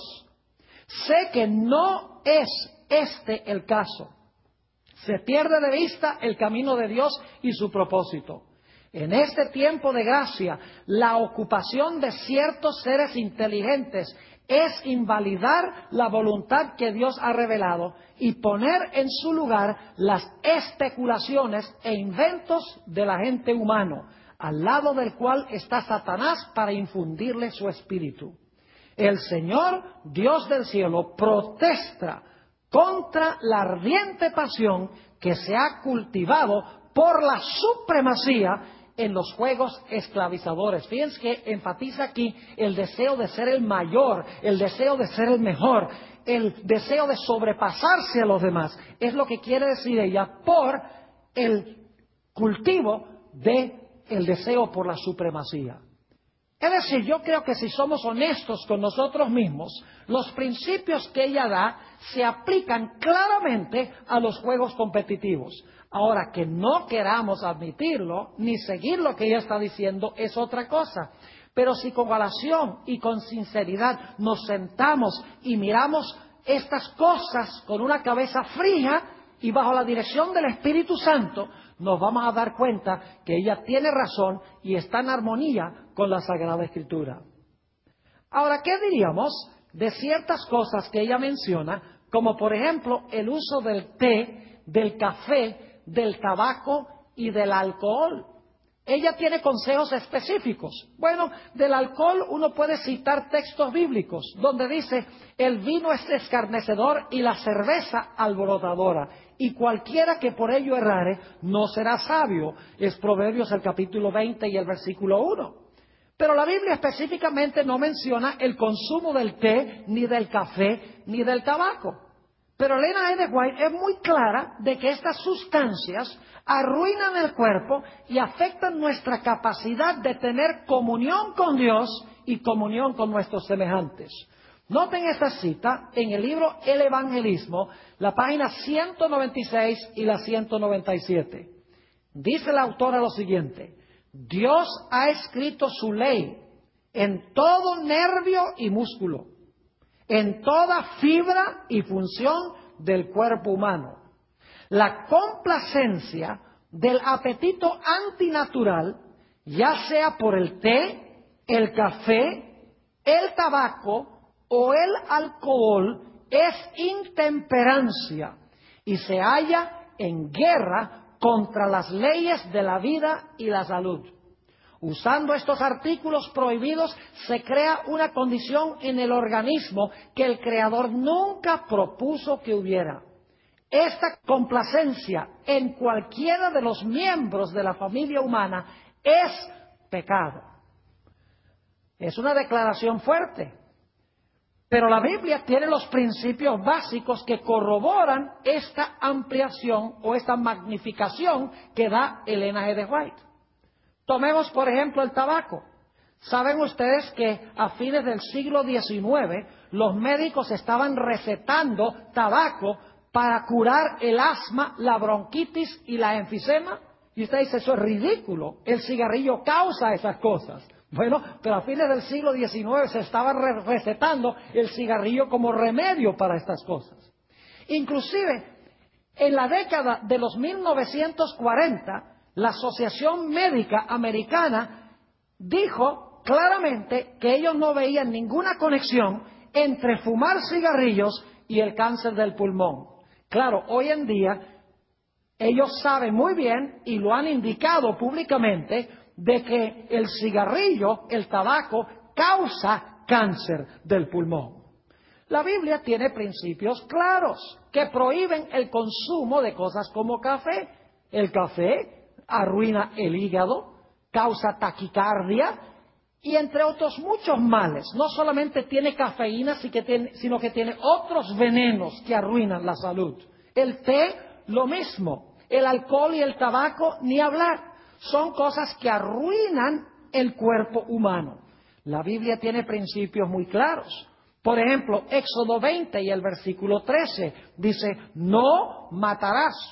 Sé que no es este el caso. Se pierde de vista el camino de Dios y su propósito. En este tiempo de gracia, la ocupación de ciertos seres inteligentes es invalidar la voluntad que Dios ha revelado y poner en su lugar las especulaciones e inventos del agente humano, al lado del cual está Satanás para infundirle su espíritu. El Señor, Dios del cielo, protesta contra la ardiente pasión que se ha cultivado por la supremacía en los juegos esclavizadores. Fíjense que enfatiza aquí el deseo de ser el mayor, el deseo de ser el mejor, el deseo de sobrepasarse a los demás. Es lo que quiere decir ella por el cultivo de el deseo por la supremacía. Es decir, yo creo que si somos honestos con nosotros mismos, los principios que ella da se aplican claramente a los juegos competitivos. Ahora, que no queramos admitirlo, ni seguir lo que ella está diciendo, es otra cosa. Pero si con oración y con sinceridad nos sentamos y miramos estas cosas con una cabeza fría y bajo la dirección del Espíritu Santo, nos vamos a dar cuenta que ella tiene razón y está en armonía con la Sagrada Escritura. Ahora, ¿qué diríamos de ciertas cosas que ella menciona, como por ejemplo el uso del té, del café, del tabaco y del alcohol? Ella tiene consejos específicos. Bueno, del alcohol uno puede citar textos bíblicos donde dice: el vino es escarnecedor y la cerveza alborotadora, y cualquiera que por ello errare no será sabio. Es Proverbios el capítulo veinte y el versículo uno. Pero la Biblia específicamente no menciona el consumo del té, ni del café, ni del tabaco. Pero Elena G. de White es muy clara de que estas sustancias arruinan el cuerpo y afectan nuestra capacidad de tener comunión con Dios y comunión con nuestros semejantes. Noten esta cita en el libro El Evangelismo, la página ciento noventa y seis y la ciento noventa y siete. Dice la autora lo siguiente: Dios ha escrito su ley en todo nervio y músculo, en toda fibra y función del cuerpo humano. La complacencia del apetito antinatural, ya sea por el té, el café, el tabaco o el alcohol, es intemperancia y se halla en guerra contra las leyes de la vida y la salud. Usando estos artículos prohibidos se crea una condición en el organismo que el Creador nunca propuso que hubiera. Esta complacencia en cualquiera de los miembros de la familia humana es pecado. Es una declaración fuerte, pero la Biblia tiene los principios básicos que corroboran esta ampliación o esta magnificación que da Elena G. de White. Tomemos, por ejemplo, el tabaco. ¿Saben ustedes que a fines del siglo diecinueve los médicos estaban recetando tabaco para curar el asma, la bronquitis y la enfisema? Y usted dice, eso es ridículo, el cigarrillo causa esas cosas. Bueno, pero a fines del siglo diecinueve se estaba re recetando el cigarrillo como remedio para estas cosas. Inclusive, en la década de los mil novecientos cuarenta, la Asociación Médica Americana dijo claramente que ellos no veían ninguna conexión entre fumar cigarrillos y el cáncer del pulmón. Claro, hoy en día ellos saben muy bien y lo han indicado públicamente de que el cigarrillo, el tabaco, causa cáncer del pulmón. La Biblia tiene principios claros que prohíben el consumo de cosas como café. El café arruina el hígado, causa taquicardia y entre otros muchos males. No solamente tiene cafeína, sino que tiene otros venenos que arruinan la salud. El té, lo mismo. El alcohol y el tabaco, ni hablar. Son cosas que arruinan el cuerpo humano. La Biblia tiene principios muy claros. Por ejemplo, Éxodo veinte y el versículo trece dice: no matarás.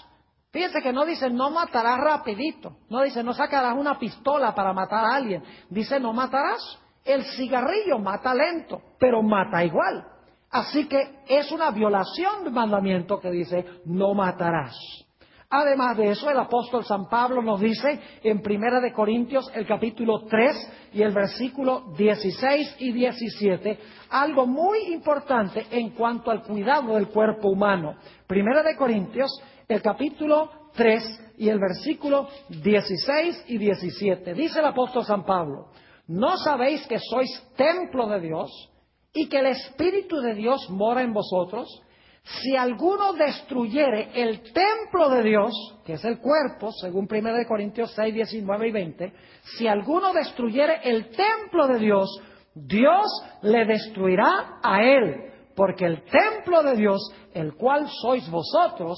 Fíjense que no dice no matarás rapidito, no dice no sacarás una pistola para matar a alguien, dice no matarás. El cigarrillo mata lento, pero mata igual. Así que es una violación del mandamiento que dice no matarás. Además de eso, el apóstol San Pablo nos dice en Primera de Corintios, el capítulo tres y el versículo dieciséis y diecisiete, algo muy importante en cuanto al cuidado del cuerpo humano. Primera de Corintios, el capítulo tres y el versículo dieciséis y diecisiete. Dice el apóstol San Pablo, ¿no sabéis que sois templo de Dios y que el Espíritu de Dios mora en vosotros? Si alguno destruyere el templo de Dios, que es el cuerpo, según Primera de Corintios seis, diecinueve y veinte, si alguno destruyere el templo de Dios, Dios le destruirá a él, porque el templo de Dios, el cual sois vosotros,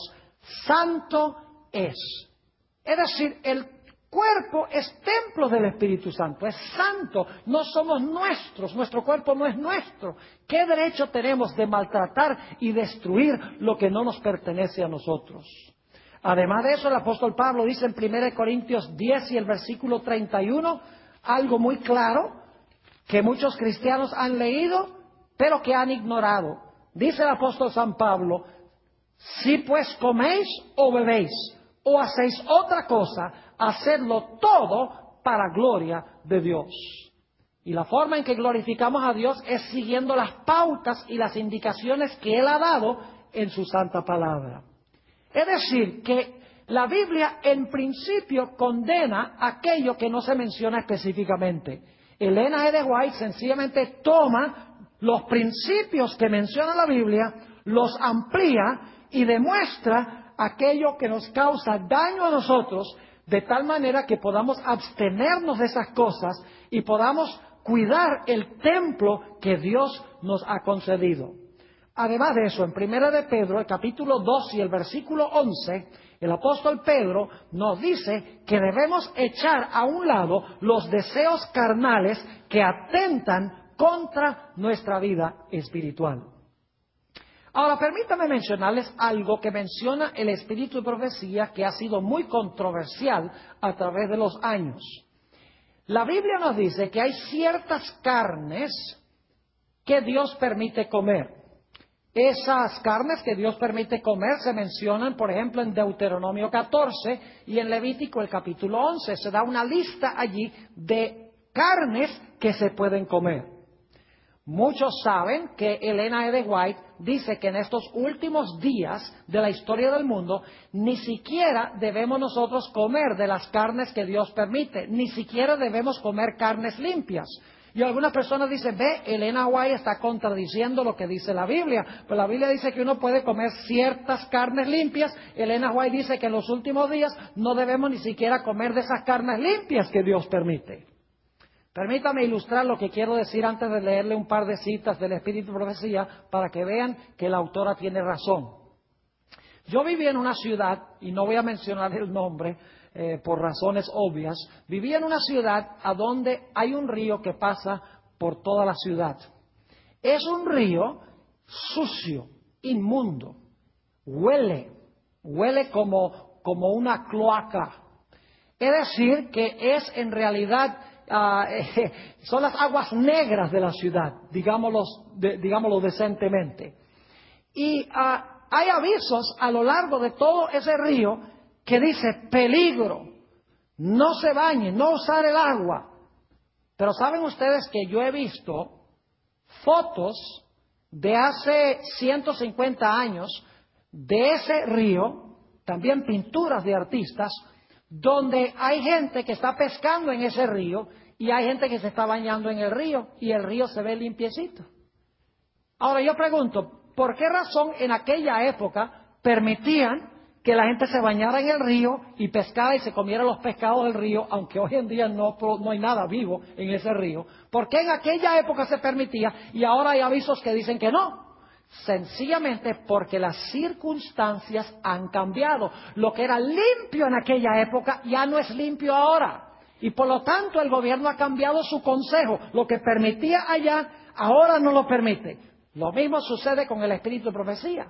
santo es. Es decir, el cuerpo es templo del Espíritu Santo, es santo, no somos nuestros, nuestro cuerpo no es nuestro. ¿Qué derecho tenemos de maltratar y destruir lo que no nos pertenece a nosotros? Además de eso, el apóstol Pablo dice en Primera de Corintios diez y el versículo treinta y uno, algo muy claro que muchos cristianos han leído, pero que han ignorado. Dice el apóstol San Pablo, si pues coméis o bebéis, o hacéis otra cosa, hacedlo todo para gloria de Dios. Y la forma en que glorificamos a Dios es siguiendo las pautas y las indicaciones que Él ha dado en su santa palabra. Es decir, que la Biblia en principio condena aquello que no se menciona específicamente. Elena G. de White sencillamente toma los principios que menciona la Biblia, los amplía y demuestra aquello que nos causa daño a nosotros, de tal manera que podamos abstenernos de esas cosas y podamos cuidar el templo que Dios nos ha concedido. Además de eso, en Primera de Pedro, el capítulo dos y el versículo once, el apóstol Pedro nos dice que debemos echar a un lado los deseos carnales que atentan contra nuestra vida espiritual. Ahora, permítame mencionarles algo que menciona el espíritu de profecía que ha sido muy controversial a través de los años. La Biblia nos dice que hay ciertas carnes que Dios permite comer. Esas carnes que Dios permite comer se mencionan, por ejemplo, en Deuteronomio catorce y en Levítico el capítulo once. Se da una lista allí de carnes que se pueden comer. Muchos saben que Elena G. de White dice que en estos últimos días de la historia del mundo ni siquiera debemos nosotros comer de las carnes que Dios permite, ni siquiera debemos comer carnes limpias. Y algunas personas dicen, ve, Elena White está contradiciendo lo que dice la Biblia, pero la Biblia dice que uno puede comer ciertas carnes limpias. Elena White dice que en los últimos días no debemos ni siquiera comer de esas carnes limpias que Dios permite. Permítame ilustrar lo que quiero decir antes de leerle un par de citas del Espíritu de Profecía para que vean que la autora tiene razón. Yo viví en una ciudad, y no voy a mencionar el nombre eh, por razones obvias, viví en una ciudad a donde hay un río que pasa por toda la ciudad. Es un río sucio, inmundo, huele, huele como, como una cloaca. Es decir, que es en realidad... Uh, eh, son las aguas negras de la ciudad, digámoslo, de, digámoslo decentemente. Y uh, hay avisos a lo largo de todo ese río que dice peligro, no se bañen, no usar el agua. Pero saben ustedes que yo he visto fotos de hace ciento cincuenta años de ese río, también pinturas de artistas, donde hay gente que está pescando en ese río y hay gente que se está bañando en el río y el río se ve limpiecito. Ahora yo pregunto, ¿por qué razón en aquella época permitían que la gente se bañara en el río y pescara y se comiera los pescados del río, aunque hoy en día no, no hay nada vivo en ese río? ¿Por qué en aquella época se permitía y ahora hay avisos que dicen que no? Sencillamente porque las circunstancias han cambiado. Lo que era limpio en aquella época ya no es limpio ahora. Y por lo tanto el gobierno ha cambiado su consejo. Lo que permitía allá, ahora no lo permite. Lo mismo sucede con el espíritu de profecía.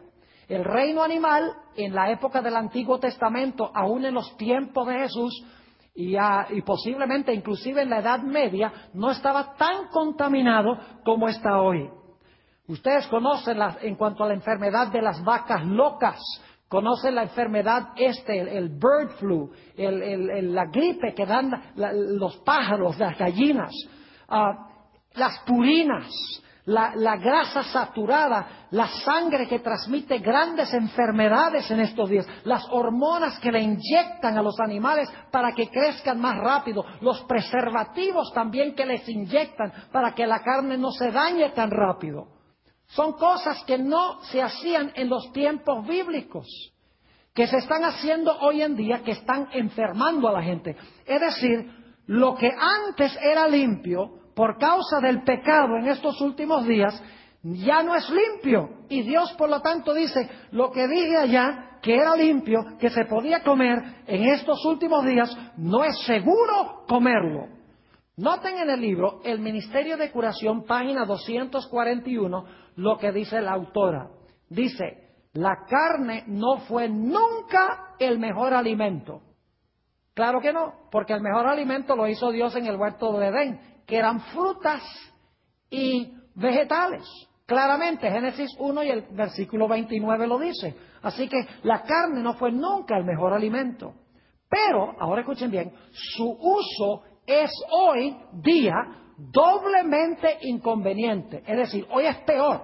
El reino animal, en la época del Antiguo Testamento, aún en los tiempos de Jesús, y, uh, y posiblemente inclusive en la Edad Media, no estaba tan contaminado como está hoy. Ustedes conocen la, en cuanto a la enfermedad de las vacas locas, conocen la enfermedad este, el, el bird flu, el, el, el, la gripe que dan la, la, los pájaros, las gallinas, uh, las purinas, la, la grasa saturada, la sangre que transmite grandes enfermedades en estos días, las hormonas que le inyectan a los animales para que crezcan más rápido, los preservativos también que les inyectan para que la carne no se dañe tan rápido. Son cosas que no se hacían en los tiempos bíblicos, que se están haciendo hoy en día, que están enfermando a la gente. Es decir, lo que antes era limpio, por causa del pecado en estos últimos días, ya no es limpio. Y Dios, por lo tanto, dice, lo que dije allá, que era limpio, que se podía comer, en estos últimos días, no es seguro comerlo. Noten en el libro, El Ministerio de Curación, página doscientos cuarenta y uno, lo que dice la autora. Dice, la carne no fue nunca el mejor alimento. Claro que no, porque el mejor alimento lo hizo Dios en el huerto de Edén, que eran frutas y vegetales. Claramente, Génesis uno y el versículo veintinueve lo dice. Así que la carne no fue nunca el mejor alimento. Pero, ahora escuchen bien, su uso es hoy día doblemente inconveniente. Es decir, hoy es peor,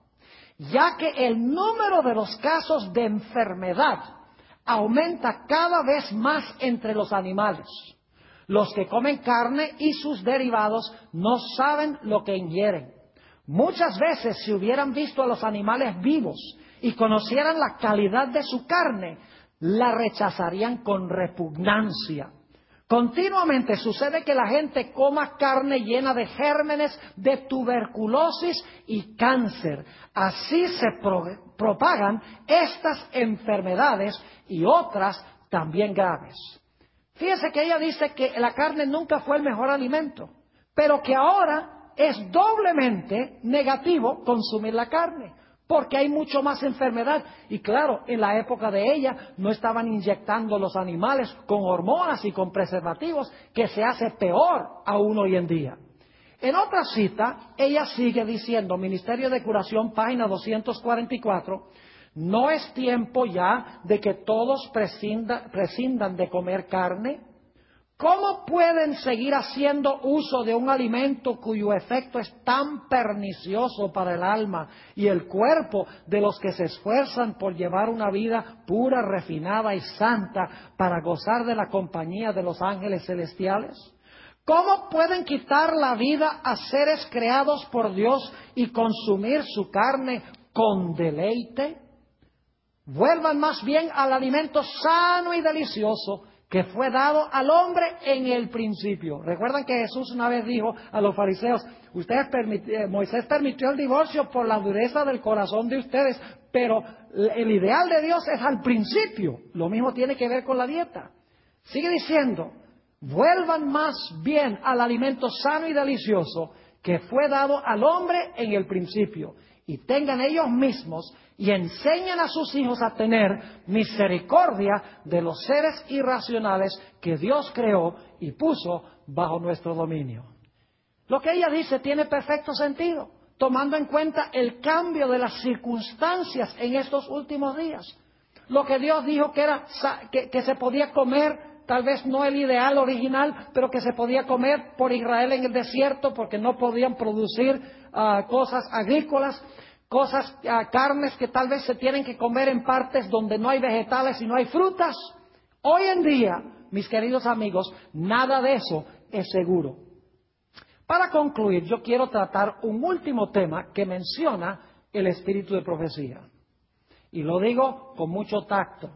ya que el número de los casos de enfermedad aumenta cada vez más entre los animales. Los que comen carne y sus derivados no saben lo que ingieren. Muchas veces, si hubieran visto a los animales vivos y conocieran la calidad de su carne, la rechazarían con repugnancia. Continuamente sucede que la gente coma carne llena de gérmenes de tuberculosis y cáncer. Así se pro propagan estas enfermedades y otras también graves. Fíjese que ella dice que la carne nunca fue el mejor alimento, pero que ahora es doblemente negativo consumir la carne, porque hay mucho más enfermedad. Y claro, en la época de ella no estaban inyectando los animales con hormonas y con preservativos, que se hace peor aún hoy en día. En otra cita, ella sigue diciendo, Ministerio de Curación, página doscientos cuarenta y cuatro, ¿no es tiempo ya de que todos prescinda, prescindan de comer carne? ¿Cómo pueden seguir haciendo uso de un alimento cuyo efecto es tan pernicioso para el alma y el cuerpo de los que se esfuerzan por llevar una vida pura, refinada y santa para gozar de la compañía de los ángeles celestiales? ¿Cómo pueden quitar la vida a seres creados por Dios y consumir su carne con deleite? Vuelvan más bien al alimento sano y delicioso que fue dado al hombre en el principio. Recuerdan que Jesús una vez dijo a los fariseos, ustedes permit- Moisés permitió el divorcio por la dureza del corazón de ustedes, pero el ideal de Dios es al principio. Lo mismo tiene que ver con la dieta. Sigue diciendo, vuelvan más bien al alimento sano y delicioso que fue dado al hombre en el principio, y tengan ellos mismos y enseñen a sus hijos a tener misericordia de los seres irracionales que Dios creó y puso bajo nuestro dominio. Lo que ella dice tiene perfecto sentido, tomando en cuenta el cambio de las circunstancias en estos últimos días. Lo que Dios dijo que, era, que, que se podía comer, tal vez no el ideal original, pero que se podía comer por Israel en el desierto porque no podían producir uh, cosas agrícolas, cosas, uh, carnes que tal vez se tienen que comer en partes donde no hay vegetales y no hay frutas. Hoy en día, mis queridos amigos, nada de eso es seguro. Para concluir, yo quiero tratar un último tema que menciona el espíritu de profecía. Y lo digo con mucho tacto.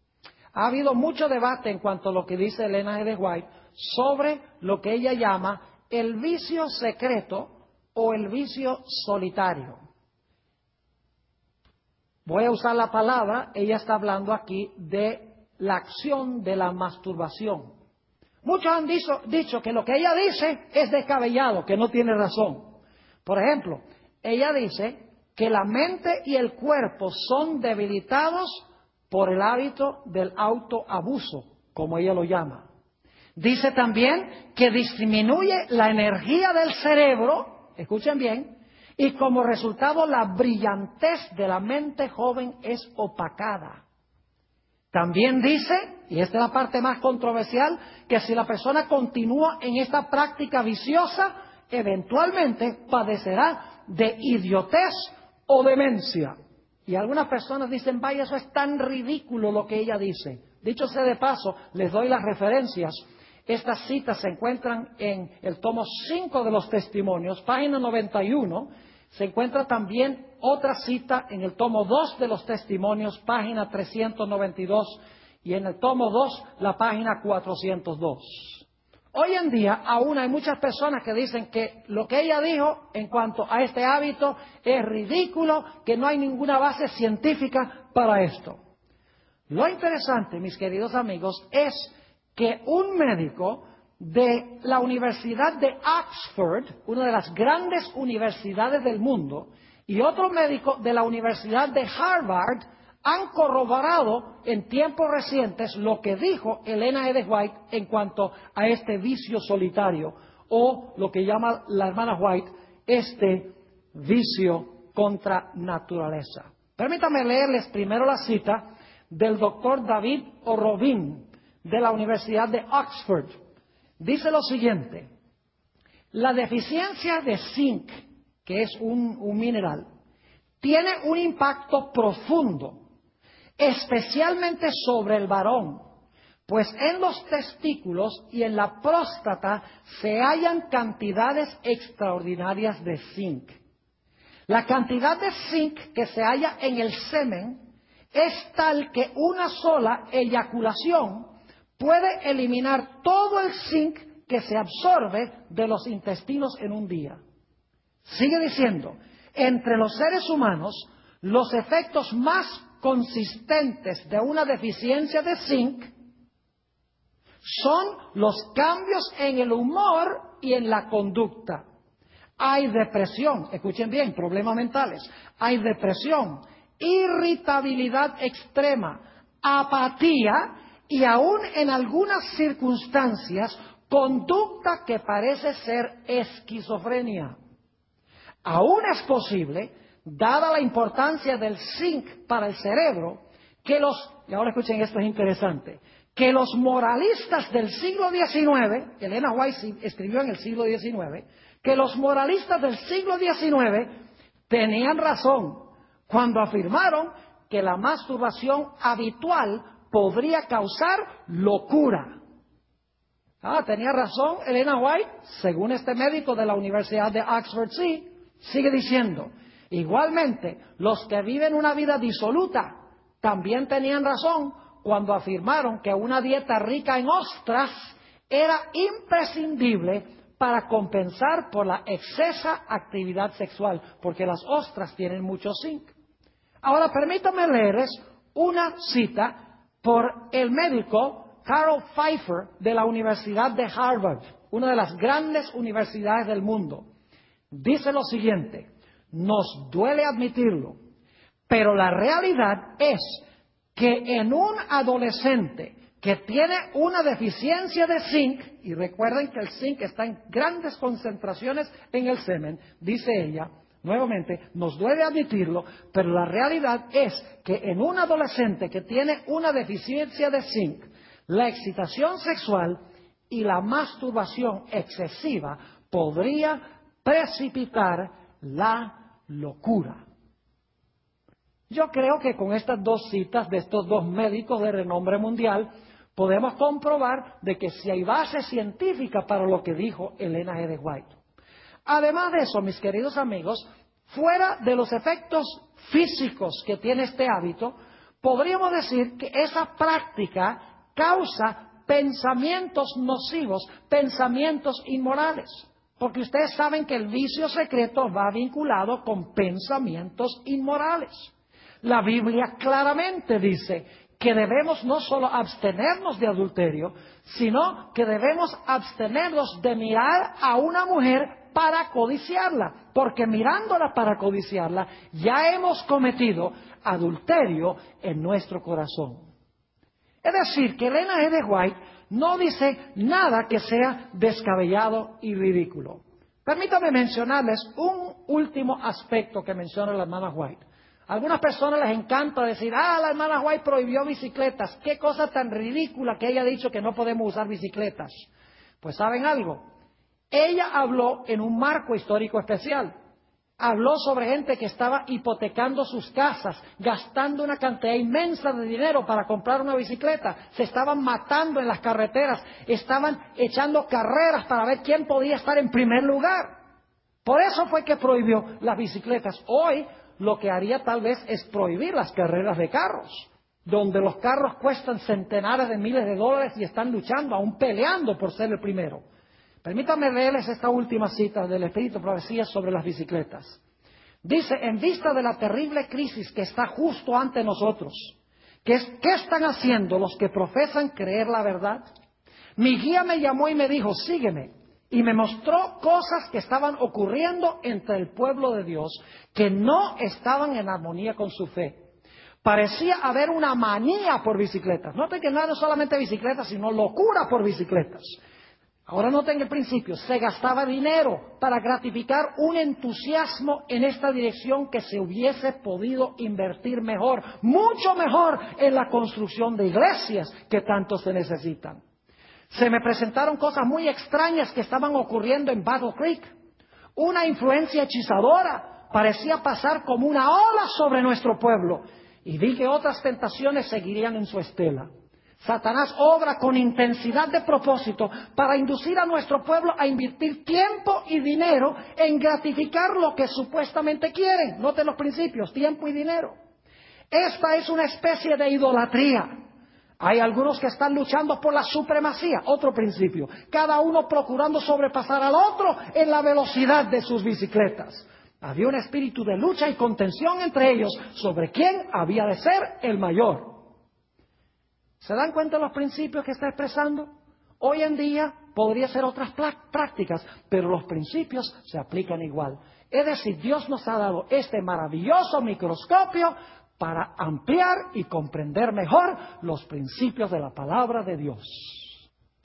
Ha habido mucho debate en cuanto a lo que dice Elena G. de White sobre lo que ella llama el vicio secreto o el vicio solitario. Voy a usar la palabra, ella está hablando aquí de la acción de la masturbación. Muchos han dicho, dicho que lo que ella dice es descabellado, que no tiene razón. Por ejemplo, ella dice que la mente y el cuerpo son debilitados por el hábito del autoabuso, como ella lo llama. Dice también que disminuye la energía del cerebro, escuchen bien, y como resultado la brillantez de la mente joven es opacada. También dice, y esta es la parte más controversial, que si la persona continúa en esta práctica viciosa, eventualmente padecerá de idiotez o demencia. Y algunas personas dicen, vaya, eso es tan ridículo lo que ella dice. Dicho sea de paso, les doy las referencias. Estas citas se encuentran en el tomo cinco de los Testimonios, página noventa y uno. Se encuentra también otra cita en el tomo dos de los Testimonios, página trescientos noventa y dos, y en el tomo dos, la página cuatrocientos dos. Hoy en día aún hay muchas personas que dicen que lo que ella dijo en cuanto a este hábito es ridículo, que no hay ninguna base científica para esto. Lo interesante, mis queridos amigos, es que un médico de la Universidad de Oxford, una de las grandes universidades del mundo, y otro médico de la Universidad de Harvard han corroborado en tiempos recientes lo que dijo Elena G. White en cuanto a este vicio solitario, o lo que llama la hermana White, este vicio contra naturaleza. Permítanme leerles primero la cita del doctor David O'Robin de la Universidad de Oxford. Dice lo siguiente: la deficiencia de zinc, que es un, un mineral, tiene un impacto profundo, especialmente sobre el varón, pues en los testículos y en la próstata se hallan cantidades extraordinarias de zinc. La cantidad de zinc que se halla en el semen es tal que una sola eyaculación puede eliminar todo el zinc que se absorbe de los intestinos en un día. Sigue diciendo, entre los seres humanos, los efectos más consistentes de una deficiencia de zinc son los cambios en el humor y en la conducta. Hay depresión, escuchen bien, problemas mentales, hay depresión, irritabilidad extrema, apatía y aún en algunas circunstancias conducta que parece ser esquizofrenia. Aún es posible, dada la importancia del zinc para el cerebro, que los, y ahora escuchen, esto es interesante, que los moralistas del siglo diecinueve, Elena White escribió en el siglo diecinueve, que los moralistas del siglo diecinueve tenían razón cuando afirmaron que la masturbación habitual podría causar locura. Ah, tenía razón Elena White, según este médico de la Universidad de Oxford, sí. Sigue diciendo, igualmente, los que viven una vida disoluta también tenían razón cuando afirmaron que una dieta rica en ostras era imprescindible para compensar por la excesa actividad sexual, porque las ostras tienen mucho zinc. Ahora, permítanme leerles una cita por el médico Carl Pfeiffer de la Universidad de Harvard, una de las grandes universidades del mundo. Dice lo siguiente: nos duele admitirlo, pero la realidad es que en un adolescente que tiene una deficiencia de zinc, y recuerden que el zinc está en grandes concentraciones en el semen, dice ella, nuevamente, nos duele admitirlo, pero la realidad es que en un adolescente que tiene una deficiencia de zinc, la excitación sexual y la masturbación excesiva podría precipitar la locura. Yo creo que con estas dos citas de estos dos médicos de renombre mundial podemos comprobar de que sí hay base científica para lo que dijo Elena G. White. Además de eso, mis queridos amigos, fuera de los efectos físicos que tiene este hábito, podríamos decir que esa práctica causa pensamientos nocivos, pensamientos inmorales. Porque ustedes saben que el vicio secreto va vinculado con pensamientos inmorales. La Biblia claramente dice que debemos no solo abstenernos de adulterio, sino que debemos abstenernos de mirar a una mujer para codiciarla, porque mirándola para codiciarla ya hemos cometido adulterio en nuestro corazón. Es decir, que Elena G. de White no dice nada que sea descabellado y ridículo. Permítanme mencionarles un último aspecto que menciona la hermana White. A algunas personas les encanta decir, ah, la hermana White prohibió bicicletas. Qué cosa tan ridícula que ella ha dicho que no podemos usar bicicletas. Pues ¿saben algo? Ella habló en un marco histórico especial. Habló sobre gente que estaba hipotecando sus casas, gastando una cantidad inmensa de dinero para comprar una bicicleta. Se estaban matando en las carreteras, estaban echando carreras para ver quién podía estar en primer lugar. Por eso fue que prohibió las bicicletas. Hoy lo que haría tal vez es prohibir las carreras de carros, donde los carros cuestan centenares de miles de dólares y están luchando, aún peleando por ser el primero. Permítanme leerles esta última cita del Espíritu Profecía sobre las bicicletas. Dice, en vista de la terrible crisis que está justo ante nosotros, ¿qué, es, ¿qué están haciendo los que profesan creer la verdad? Mi guía me llamó y me dijo, sígueme, y me mostró cosas que estaban ocurriendo entre el pueblo de Dios que no estaban en armonía con su fe. Parecía haber una manía por bicicletas. Noten que no era solamente bicicletas, sino locura por bicicletas. Ahora noten el principio, se gastaba dinero para gratificar un entusiasmo en esta dirección que se hubiese podido invertir mejor, mucho mejor en la construcción de iglesias que tanto se necesitan. Se me presentaron cosas muy extrañas que estaban ocurriendo en Battle Creek. Una influencia hechizadora parecía pasar como una ola sobre nuestro pueblo y vi que otras tentaciones seguirían en su estela. Satanás obra con intensidad de propósito para inducir a nuestro pueblo a invertir tiempo y dinero en gratificar lo que supuestamente quieren. Noten los principios, tiempo y dinero. Esta es una especie de idolatría. Hay algunos que están luchando por la supremacía, otro principio. Cada uno procurando sobrepasar al otro en la velocidad de sus bicicletas. Había un espíritu de lucha y contención entre ellos sobre quién había de ser el mayor. ¿Se dan cuenta de los principios que está expresando? Hoy en día podría ser otras prácticas, pero los principios se aplican igual. Es decir, Dios nos ha dado este maravilloso microscopio para ampliar y comprender mejor los principios de la palabra de Dios.